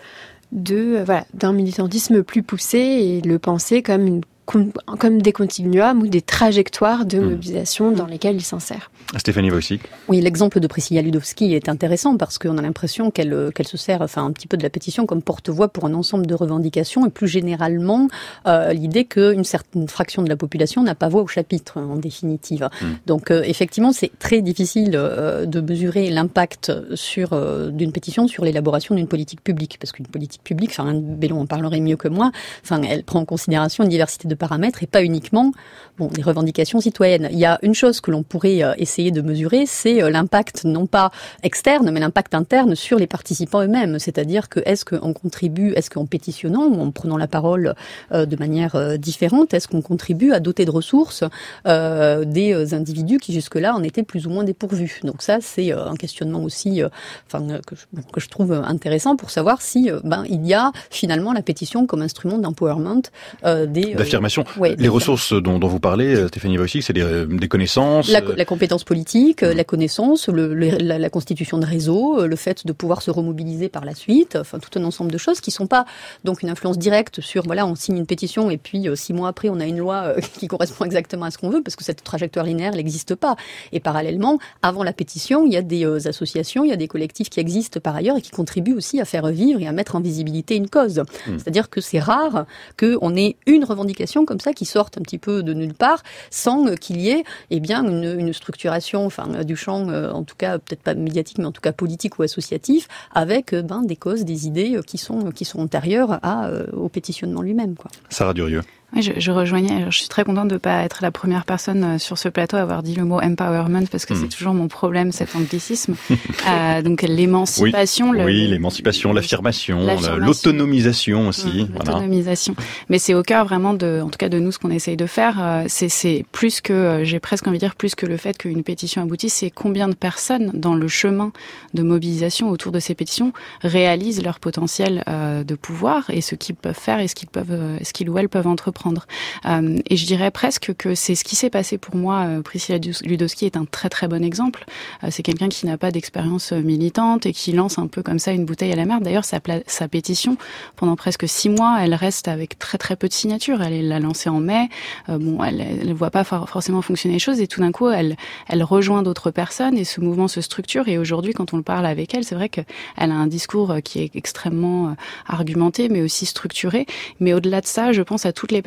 [SPEAKER 6] de euh, voilà d'un militantisme plus poussé et le penser comme une comme des continuums ou des trajectoires de mobilisation dans lesquelles il s'insère.
[SPEAKER 1] Stéphanie Wojcik.
[SPEAKER 7] Oui, l'exemple de Priscilla Ludowski est intéressant parce qu'on a l'impression qu'elle, qu'elle se sert enfin, un petit peu de la pétition comme porte-voix pour un ensemble de revendications et plus généralement euh, l'idée qu'une certaine fraction de la population n'a pas voix au chapitre en définitive. Mmh. Donc euh, effectivement, c'est très difficile euh, de mesurer l'impact sur, euh, d'une pétition sur l'élaboration d'une politique publique parce qu'une politique publique, enfin Anne Mellon en parlerait mieux que moi, enfin, elle prend en considération une diversité de de paramètres et pas uniquement bon, des revendications citoyennes. Il y a une chose que l'on pourrait euh, essayer de mesurer, c'est euh, l'impact non pas externe, mais l'impact interne sur les participants eux-mêmes. C'est-à-dire que est-ce qu'on contribue, est-ce qu'en pétitionnant ou en prenant la parole euh, de manière euh, différente, est-ce qu'on contribue à doter de ressources euh, des euh, individus qui jusque-là en étaient plus ou moins dépourvus. Donc ça, c'est euh, un questionnement aussi euh, enfin, euh, que, je, bon, que je trouve intéressant pour savoir si euh, ben, il y a finalement la pétition comme instrument d'empowerment euh, des... Euh,
[SPEAKER 1] Ouais, les ressources dont, dont vous parlez, Stéphanie Wojcik, c'est des, des connaissances.
[SPEAKER 7] La, la compétence politique, mmh. la connaissance, le, le, la, la constitution de réseaux, le fait de pouvoir se remobiliser par la suite, enfin tout un ensemble de choses qui sont pas donc une influence directe sur voilà on signe une pétition et puis euh, six mois après on a une loi euh, qui correspond exactement à ce qu'on veut parce que cette trajectoire linéaire elle n'existe pas. Et parallèlement, avant la pétition, il y a des euh, associations, il y a des collectifs qui existent par ailleurs et qui contribuent aussi à faire vivre et à mettre en visibilité une cause. Mmh. C'est-à-dire que c'est rare qu'on ait une revendication comme ça qui sortent un petit peu de nulle part sans qu'il y ait eh bien une, une structuration enfin du champ euh, en tout cas peut-être pas médiatique mais en tout cas politique ou associatif avec ben des causes, des idées qui sont qui sont antérieures à euh, au pétitionnement lui-même quoi.
[SPEAKER 1] Sarah Durieux.
[SPEAKER 8] Oui, je, je rejoignais. Je suis très contente de ne pas être la première personne sur ce plateau à avoir dit le mot empowerment parce que mmh. c'est toujours mon problème, cet anglicisme. euh, donc l'émancipation.
[SPEAKER 1] Oui,
[SPEAKER 8] le,
[SPEAKER 1] oui l'émancipation, le, l'affirmation, l'affirmation, l'autonomisation aussi. Mmh, voilà.
[SPEAKER 8] L'autonomisation. Mais c'est au cœur vraiment de, en tout cas de nous, ce qu'on essaye de faire. Euh, c'est, c'est plus que, j'ai presque envie de dire, plus que le fait qu'une pétition aboutisse, c'est combien de personnes dans le chemin de mobilisation autour de ces pétitions réalisent leur potentiel euh, de pouvoir et ce qu'ils peuvent faire et ce qu'ils peuvent, euh, ce qu'ils ou elles peuvent entreprendre. Euh, et je dirais presque que c'est ce qui s'est passé pour moi. Euh, Priscilla Ludowski est un très très bon exemple. Euh, c'est quelqu'un qui n'a pas d'expérience militante et qui lance un peu comme ça une bouteille à la mer. D'ailleurs, sa, pla- sa pétition, pendant presque six mois, elle reste avec très très peu de signatures. Elle l'a lancée en mai. Euh, bon, elle ne voit pas for- forcément fonctionner les choses et tout d'un coup, elle, elle rejoint d'autres personnes et ce mouvement se structure. Et aujourd'hui, quand on le parle avec elle, c'est vrai qu'elle a un discours qui est extrêmement argumenté, mais aussi structuré. Mais au-delà de ça, je pense à toutes les personnes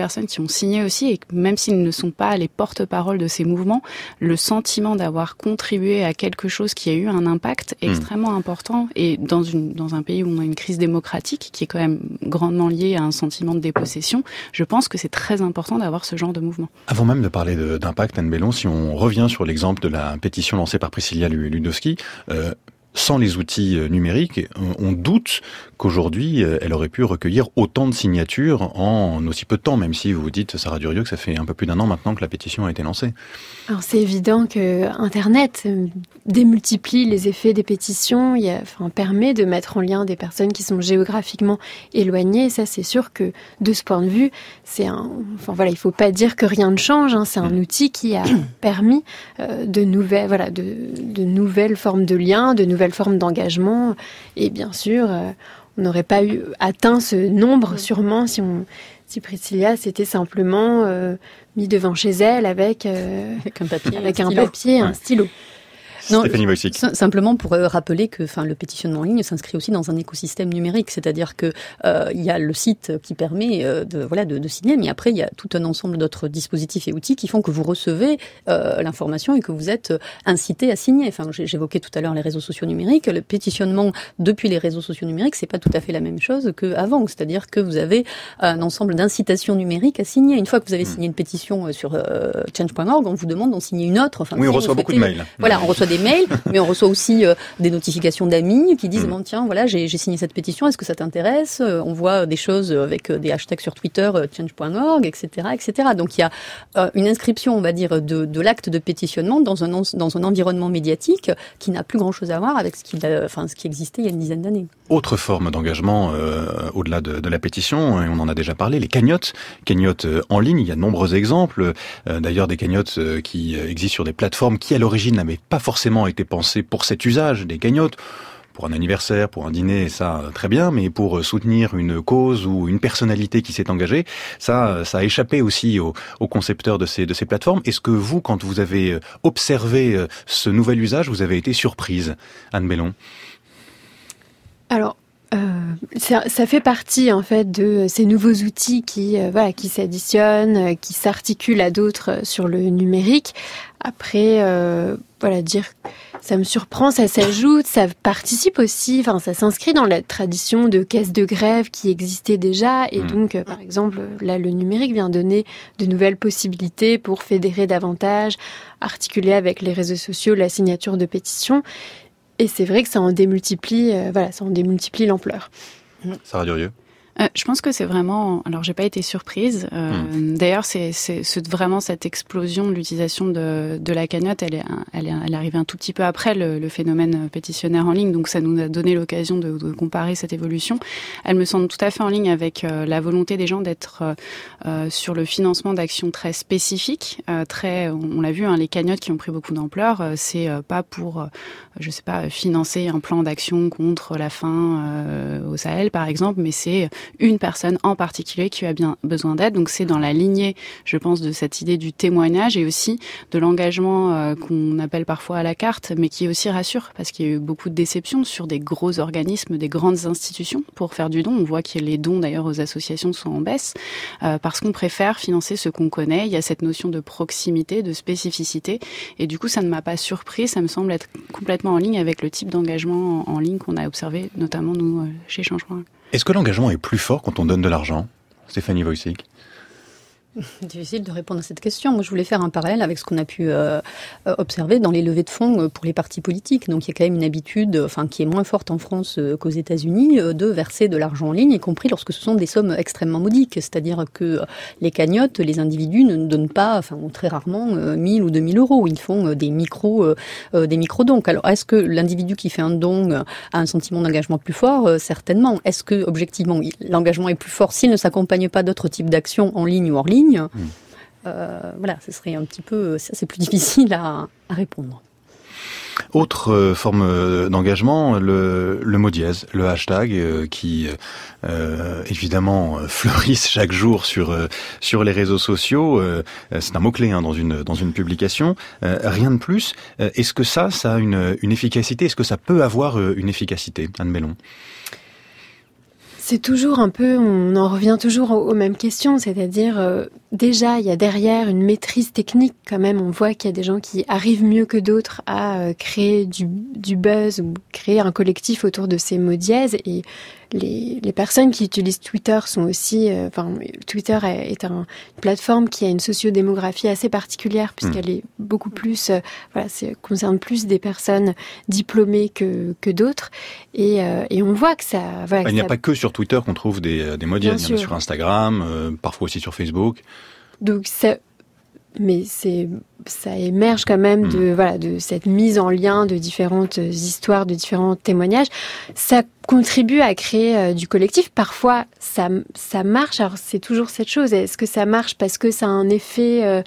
[SPEAKER 8] personnes qui ont signé aussi, et même s'ils ne sont pas les porte-parole de ces mouvements, le sentiment d'avoir contribué à quelque chose qui a eu un impact est mmh. extrêmement important. Et dans, une, dans un pays où on a une crise démocratique qui est quand même grandement liée à un sentiment de dépossession, je pense que c'est très important d'avoir ce genre de mouvement.
[SPEAKER 1] Avant même de parler de, d'impact, Anne Bellon, si on revient sur l'exemple de la pétition lancée par Priscilla Ludowski, euh, sans les outils numériques, on doute qu'aujourd'hui, elle aurait pu recueillir autant de signatures en aussi peu de temps, même si vous vous dites, Sarah Durieux, que ça fait un peu plus d'un an maintenant que la pétition a été lancée.
[SPEAKER 6] Alors c'est évident que Internet démultiplie les effets des pétitions, il y a, enfin, permet de mettre en lien des personnes qui sont géographiquement éloignées. Ça, c'est sûr que de ce point de vue, c'est un, enfin voilà, il faut pas dire que rien ne change. Hein, c'est un outil qui a permis euh, de nouvelles, voilà, de, de nouvelles formes de liens, de nouvelles formes d'engagement, et bien sûr. Euh, On n'aurait pas eu atteint ce nombre, sûrement, si, on, si Priscilla s'était simplement euh, mis devant chez elle avec, euh,
[SPEAKER 7] avec un papier,
[SPEAKER 6] avec
[SPEAKER 7] un,
[SPEAKER 6] un,
[SPEAKER 7] stylo.
[SPEAKER 6] papier,
[SPEAKER 7] ouais.
[SPEAKER 6] un stylo.
[SPEAKER 7] Non,
[SPEAKER 1] Stéphanie Wojcik.
[SPEAKER 7] Simplement pour euh, rappeler que, enfin, le pétitionnement en ligne s'inscrit aussi dans un écosystème numérique, c'est-à-dire que euh, il y a le site qui permet euh, de voilà de, de signer, mais après il y a tout un ensemble d'autres dispositifs et outils qui font que vous recevez euh, l'information et que vous êtes incité à signer. Enfin, j'évoquais tout à l'heure les réseaux sociaux numériques. Le pétitionnement depuis les réseaux sociaux numériques, c'est pas tout à fait la même chose qu'avant, c'est-à-dire que vous avez un ensemble d'incitations numériques à signer. Une fois que vous avez signé une pétition sur euh, change point org, on vous demande d'en signer une autre. Enfin,
[SPEAKER 1] oui, on
[SPEAKER 7] si
[SPEAKER 1] reçoit beaucoup de mails.
[SPEAKER 7] Voilà, on reçoit des mails, mais on reçoit aussi euh, des notifications d'amis qui disent mmh. bon tiens voilà j'ai, j'ai signé cette pétition, est-ce que ça t'intéresse? euh, On voit des choses avec euh, des hashtags sur Twitter, euh, change point org, et cetera, et cetera. Donc il y a euh, une inscription, on va dire, de, de l'acte de pétitionnement dans un dans un environnement médiatique qui n'a plus grand-chose à voir avec ce qui enfin ce qui existait il y a une dizaine d'années.
[SPEAKER 1] Autre forme d'engagement euh, au-delà de, de la pétition, et on en a déjà parlé, les cagnottes, cagnottes euh, en ligne. Il y a de nombreux exemples, euh, d'ailleurs des cagnottes euh, qui existent sur des plateformes qui à l'origine n'avaient pas forcément été pensées pour cet usage des cagnottes. Pour un anniversaire, pour un dîner, ça très bien, mais pour soutenir une cause ou une personnalité qui s'est engagée, ça, ça a échappé aussi aux, aux concepteurs de ces de ces plateformes. Est-ce que vous, quand vous avez observé ce nouvel usage, vous avez été surprise, Anne Bellon?
[SPEAKER 6] Alors, euh, ça, ça fait partie en fait de ces nouveaux outils qui, euh, voilà, qui s'additionnent, euh, qui s'articulent à d'autres euh, sur le numérique. Après, euh, voilà, dire ça me surprend, ça s'ajoute, ça participe aussi, enfin, ça s'inscrit dans la tradition de caisse de grève qui existait déjà, et mmh. donc, euh, par exemple, là, le numérique vient donner de nouvelles possibilités pour fédérer davantage, articuler avec les réseaux sociaux la signature de pétitions. Et c'est vrai que ça en démultiplie, euh, voilà, ça en démultiplie l'ampleur.
[SPEAKER 1] Sarah Durieux.
[SPEAKER 8] Euh, je pense que c'est vraiment. Alors, j'ai pas été surprise. Euh, mmh. D'ailleurs, c'est, c'est, c'est vraiment cette explosion de l'utilisation de, de la cagnotte. Elle est, elle est, elle est arrivée un tout petit peu après le, le phénomène pétitionnaire en ligne. Donc, ça nous a donné l'occasion de, de comparer cette évolution. Elle me semble tout à fait en ligne avec euh, la volonté des gens d'être euh, sur le financement d'actions très spécifiques. Euh, très, on, on l'a vu, hein, les cagnottes qui ont pris beaucoup d'ampleur. Euh, c'est euh, pas pour, euh, je sais pas, financer un plan d'action contre la faim euh, au Sahel, par exemple, mais c'est une personne en particulier qui a bien besoin d'aide. Donc c'est dans la lignée, je pense, de cette idée du témoignage et aussi de l'engagement euh, qu'on appelle parfois à la carte, mais qui aussi rassure, parce qu'il y a eu beaucoup de déceptions sur des gros organismes, des grandes institutions pour faire du don. On voit que les dons d'ailleurs aux associations sont en baisse, euh, parce qu'on préfère financer ce qu'on connaît. Il y a cette notion de proximité, de spécificité, et du coup ça ne m'a pas surpris, ça me semble être complètement en ligne avec le type d'engagement en ligne qu'on a observé, notamment nous chez change point org.
[SPEAKER 1] Est-ce que l'engagement est plus fort quand on donne de l'argent? Stéphanie Wojcik.
[SPEAKER 7] Difficile de répondre à cette question. Moi, je voulais faire un parallèle avec ce qu'on a pu euh, observer dans les levées de fonds pour les partis politiques. Donc, il y a quand même une habitude, enfin, qui est moins forte en France qu'aux États-Unis, de verser de l'argent en ligne, y compris lorsque ce sont des sommes extrêmement modiques. C'est-à-dire que les cagnottes, les individus ne donnent pas, enfin, très rarement, mille ou deux mille euros. Ils font des micro, euh, des micro-dons. Alors, est-ce que l'individu qui fait un don a un sentiment d'engagement plus fort? Certainement. Est-ce que, objectivement, l'engagement est plus fort s'il ne s'accompagne pas d'autres types d'actions en ligne ou hors ligne? Mmh. Euh, voilà, ce serait un petit peu, ça c'est plus difficile à, à répondre.
[SPEAKER 1] Autre euh, forme d'engagement, le, le mot dièse, le hashtag euh, qui euh, évidemment fleurissent chaque jour sur euh, sur les réseaux sociaux. Euh, c'est un mot clé hein, dans une dans une publication. Euh, rien de plus. Euh, est-ce que ça, ça a une une efficacité? Est-ce que ça peut avoir euh, une efficacité, Anne Bellon?
[SPEAKER 6] C'est toujours un peu, on en revient toujours aux, aux mêmes questions, c'est-à-dire euh, déjà il y a derrière une maîtrise technique quand même, on voit qu'il y a des gens qui arrivent mieux que d'autres à euh, créer du, du buzz ou créer un collectif autour de ces mots dièses, et les, les personnes qui utilisent Twitter sont aussi, euh, enfin Twitter est un, une plateforme qui a une sociodémographie assez particulière puisqu'elle est beaucoup plus, euh, voilà, c'est concerne plus des personnes diplômées que que d'autres, et euh, et on voit que ça, voilà,
[SPEAKER 1] bah,
[SPEAKER 6] que
[SPEAKER 1] il n'y a
[SPEAKER 6] ça...
[SPEAKER 1] pas que sur Twitter qu'on trouve des des mots dièses, il y en a sur Instagram, euh, parfois aussi sur Facebook.
[SPEAKER 6] Donc ça, mais c'est ça émerge quand même de mmh. voilà de cette mise en lien de différentes histoires, de différents témoignages. Ça contribue à créer euh, du collectif. Parfois, ça ça marche. Alors c'est toujours cette chose. Est-ce que ça marche parce que ça a un effet euh,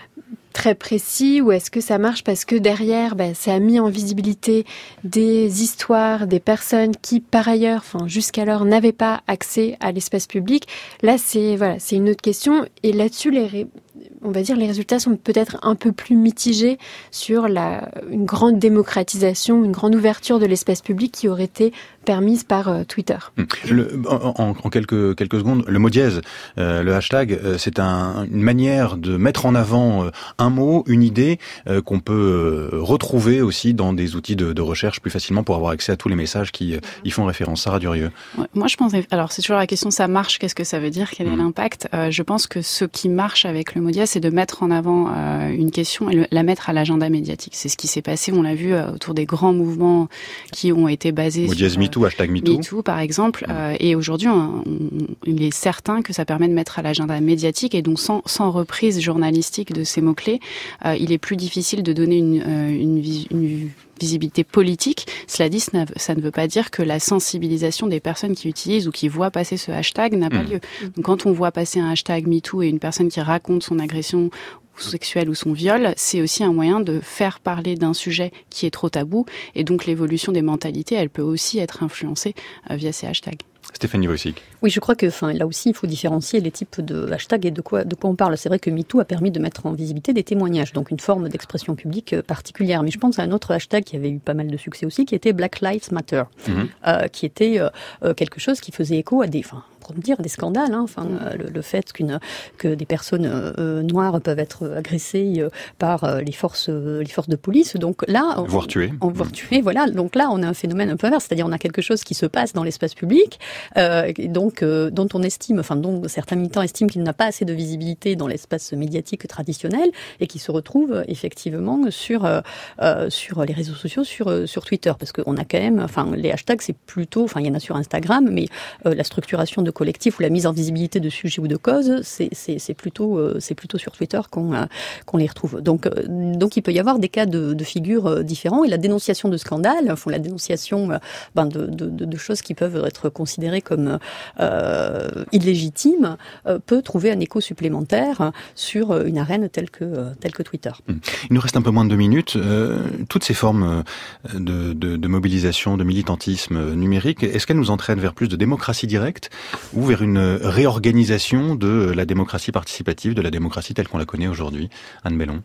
[SPEAKER 6] très précis, ou est-ce que ça marche parce que derrière, bah, ça a mis en visibilité des histoires, des personnes qui, par ailleurs, enfin jusqu'alors, n'avaient pas accès à l'espace public. Là, c'est voilà, c'est une autre question. Et là-dessus, les ré... on va dire les résultats sont peut-être un peu plus mitigés sur la une grande démocratisation, une grande ouverture de l'espace public qui aurait été permise par euh, Twitter.
[SPEAKER 1] Le, en, en quelques quelques secondes, le mot dièse, euh, le hashtag, euh, c'est un, une manière de mettre en avant euh, un mot, une idée euh, qu'on peut euh, retrouver aussi dans des outils de, de recherche plus facilement pour avoir accès à tous les messages qui euh, y font référence. Sarah Durieux.
[SPEAKER 8] Ouais, moi, je pense. Alors, c'est toujours la question. Ça marche. Qu'est-ce que ça veut dire? Quel est mmh. l'impact? euh, Je pense que ce qui marche avec le mot dièse, c'est de mettre en avant euh, une question et le, la mettre à l'agenda médiatique. C'est ce qui s'est passé. On l'a vu euh, autour des grands mouvements qui ont été basés
[SPEAKER 1] mot dièse
[SPEAKER 8] sur
[SPEAKER 1] MeToo, hashtag MeToo.
[SPEAKER 8] MeToo, par exemple. Mmh. Euh, et aujourd'hui, on, on, il est certain que ça permet de mettre à l'agenda médiatique, et donc sans, sans reprise journalistique de ces mots-clés, euh, il est plus difficile de donner une, euh, une, une visibilité politique. Cela dit, ça ne veut pas dire que la sensibilisation des personnes qui utilisent ou qui voient passer ce hashtag n'a pas mmh. lieu. Donc, quand on voit passer un hashtag MeToo et une personne qui raconte son agression sexuelle ou son viol, c'est aussi un moyen de faire parler d'un sujet qui est trop tabou, et donc l'évolution des mentalités, elle peut aussi être influencée euh, via ces hashtags.
[SPEAKER 1] Stéphanie Wojcik.
[SPEAKER 7] Oui, je crois que, enfin, là aussi, il faut différencier les types de hashtags et de quoi, de quoi on parle. C'est vrai que MeToo a permis de mettre en visibilité des témoignages, donc une forme d'expression publique particulière. Mais je pense à un autre hashtag qui avait eu pas mal de succès aussi, qui était Black Lives Matter, mmh. euh, qui était euh, quelque chose qui faisait écho à des, enfin, pour dire des scandales, hein, enfin, euh, le, le fait qu'une, que des personnes euh, noires peuvent être agressées euh, par euh, les forces, euh, les forces de police. Donc là, on,
[SPEAKER 1] voire tuées,
[SPEAKER 7] on, voire tuées, voilà. Donc là, on a un phénomène un peu inverse, c'est-à-dire on a quelque chose qui se passe dans l'espace public, euh, donc euh, dont on estime, enfin dont certains militants estiment qu'il n'a pas assez de visibilité dans l'espace médiatique traditionnel, et qui se retrouve effectivement sur euh, euh, sur les réseaux sociaux, sur euh, sur Twitter, parce qu'on a quand même, enfin les hashtags, c'est plutôt, enfin il y en a sur Instagram, mais euh, la structuration de collectif ou la mise en visibilité de sujets ou de causes, c'est, c'est, c'est, plutôt, euh, c'est plutôt sur Twitter qu'on, euh, qu'on les retrouve. Donc, euh, donc il peut y avoir des cas de, de figures euh, différents, et la dénonciation de scandales, enfin, la dénonciation euh, ben, de, de, de choses qui peuvent être considérées comme euh, illégitimes euh, peut trouver un écho supplémentaire sur une arène telle que, euh, telle que Twitter.
[SPEAKER 1] Il nous reste un peu moins de deux minutes. Euh, toutes ces formes de, de, de mobilisation, de militantisme numérique, est-ce qu'elles nous entraînent vers plus de démocratie directe ou vers une réorganisation de la démocratie participative, de la démocratie telle qu'on la connaît aujourd'hui? Anne Bellon.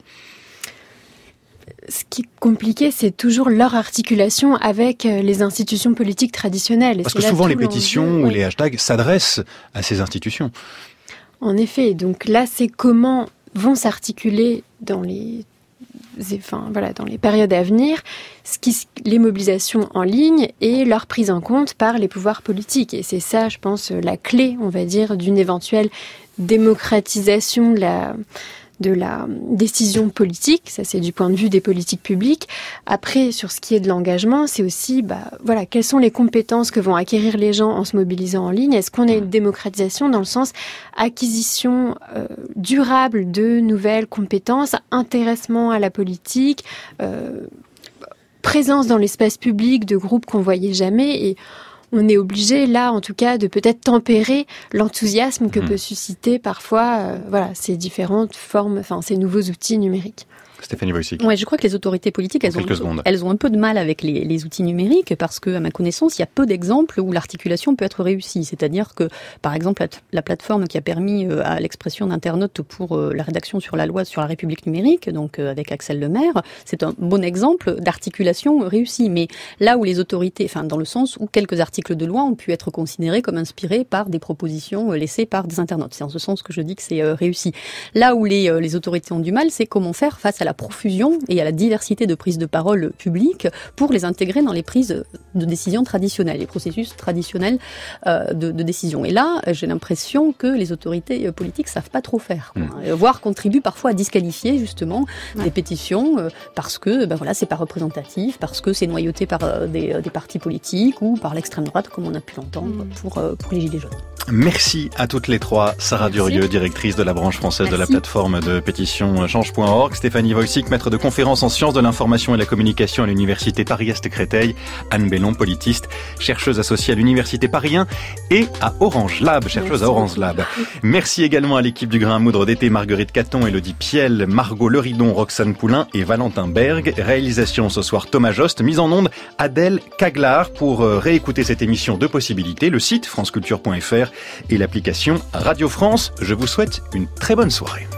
[SPEAKER 6] Ce qui est compliqué, c'est toujours leur articulation avec les institutions politiques traditionnelles.
[SPEAKER 1] Parce que souvent les pétitions ou oui. les hashtags s'adressent à ces institutions.
[SPEAKER 6] En effet, donc là, c'est comment vont s'articuler dans les Enfin, voilà, dans les périodes à venir, ce qui, les mobilisations en ligne et leur prise en compte par les pouvoirs politiques. Et c'est ça, je pense, la clé, on va dire, d'une éventuelle démocratisation de la, de la décision politique. Ça, c'est du point de vue des politiques publiques. Après, sur ce qui est de l'engagement, c'est aussi, bah, voilà, quelles sont les compétences que vont acquérir les gens en se mobilisant en ligne? Est-ce qu'on a une démocratisation dans le sens acquisition euh, durable de nouvelles compétences, intéressement à la politique, euh, présence dans l'espace public de groupes qu'on voyait jamais, et on est obligé, là, en tout cas, de peut-être tempérer l'enthousiasme que mmh. peut susciter parfois, euh, voilà, ces différentes formes, enfin, ces nouveaux outils numériques.
[SPEAKER 1] Stéphanie Wojcik.
[SPEAKER 7] Ouais, je crois que les autorités politiques, elles ont, elles ont un peu de mal avec les, les outils numériques parce que, à ma connaissance, il y a peu d'exemples où l'articulation peut être réussie. C'est-à-dire que, par exemple, la, la plateforme qui a permis euh, à l'expression d'internautes pour euh, la rédaction sur la loi sur la République numérique, donc euh, avec Axel Lemaire, c'est un bon exemple d'articulation réussie. Mais là où les autorités, enfin, dans le sens où quelques articles de loi ont pu être considérés comme inspirés par des propositions euh, laissées par des internautes. C'est en ce sens que je dis que c'est euh, réussi. Là où les, euh, les autorités ont du mal, c'est comment faire face à la profusion et à la diversité de prises de parole publiques pour les intégrer dans les prises de décision traditionnelles, les processus traditionnels euh, de, de décision. Et là, j'ai l'impression que les autorités politiques savent pas trop faire, quoi, mmh. voire contribuent parfois à disqualifier justement ouais. des pétitions euh, parce que ben voilà, c'est pas représentatif, parce que c'est noyauté par euh, des, des partis politiques ou par l'extrême droite, comme on a pu l'entendre mmh. pour, euh, pour les Gilets jaunes.
[SPEAKER 1] Merci à toutes les trois. Sarah Merci. Durieux, directrice de la branche française Merci. de la plateforme de pétition change point org. Stéphanie Wojcik, maître de conférences en sciences de l'information et la communication à l'université Paris-Est-Créteil. Anne Bellon, politiste, chercheuse associée à l'université Paris un et à Orange Lab, chercheuse Merci. à Orange Lab. Merci également à l'équipe du Grain à moudre d'été, Marguerite Caton, Élodie Piel, Margot Leridon, Roxane Poulain et Valentin Berg. Réalisation ce soir Thomas Jost, mise en onde Adèle Caglar. Pour réécouter cette émission de possibilités, le site franceculture point f r et l'application Radio France. Je vous souhaite une très bonne soirée.